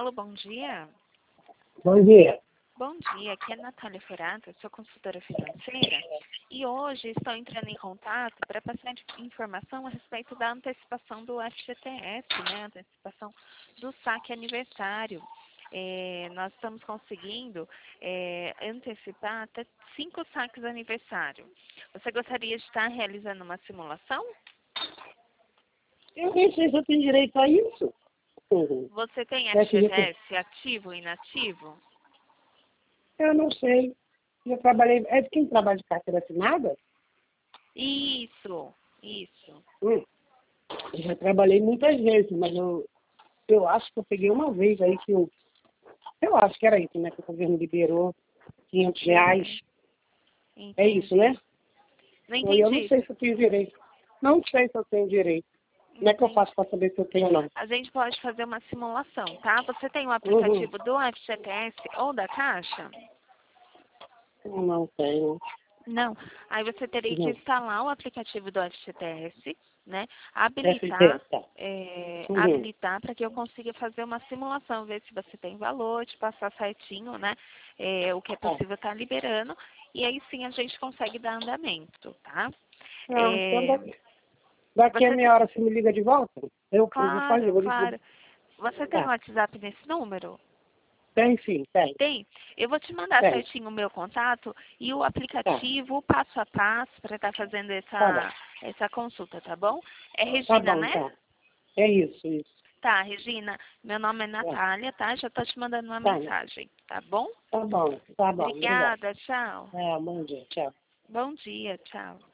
Alô, bom dia. Bom dia. Bom dia, aqui é a Natália Furata, sou consultora financeira e hoje estou entrando em contato para passar informação a respeito da antecipação do FGTS, né, antecipação do saque aniversário. Nós estamos conseguindo antecipar até 5 saques aniversário. Você gostaria de estar realizando uma simulação? Eu nem sei se eu tenho direito a isso. Você tem FGTS ativo ou inativo? Eu não sei. Eu trabalhei. É de quem trabalha de carteira assinada? Isso. Eu já trabalhei muitas vezes, mas eu acho que eu peguei uma vez aí que eu acho que era isso, né? Que o governo liberou R$ 500. Entendi. É isso, né? Não E eu não entendi. sei se eu tenho direito. Não sei se eu tenho direito. Como é que eu faço para saber se eu tenho ou não? A gente pode fazer uma simulação, tá? Você tem o aplicativo do FGTS ou da Caixa? Eu não tenho. Não. Aí você teria que Não. instalar o aplicativo do FGTS, né? Habilitar, FT, tá. habilitar para que eu consiga fazer uma simulação, ver se você tem valor, te passar certinho, né? O que é possível estar liberando. E aí sim a gente consegue dar andamento, tá? Então daqui a meia hora você me liga de volta? Eu vou fazer, Claro, vou claro. Você tem Tá. WhatsApp nesse número? Tem sim, tem. Tem. Eu vou te mandar Tem. certinho o meu contato e o Tá. aplicativo, o passo a passo, para estar fazendo Tá bom. essa consulta, tá bom? É Tá Regina, bom, né? tá. É isso, isso. Tá, Regina. Meu nome é Tá, Natália, tá? Já tô te mandando uma tá, mensagem, tá bom? tá bom, obrigado. Obrigada, tchau. Bom dia, tchau. Bom dia, tchau.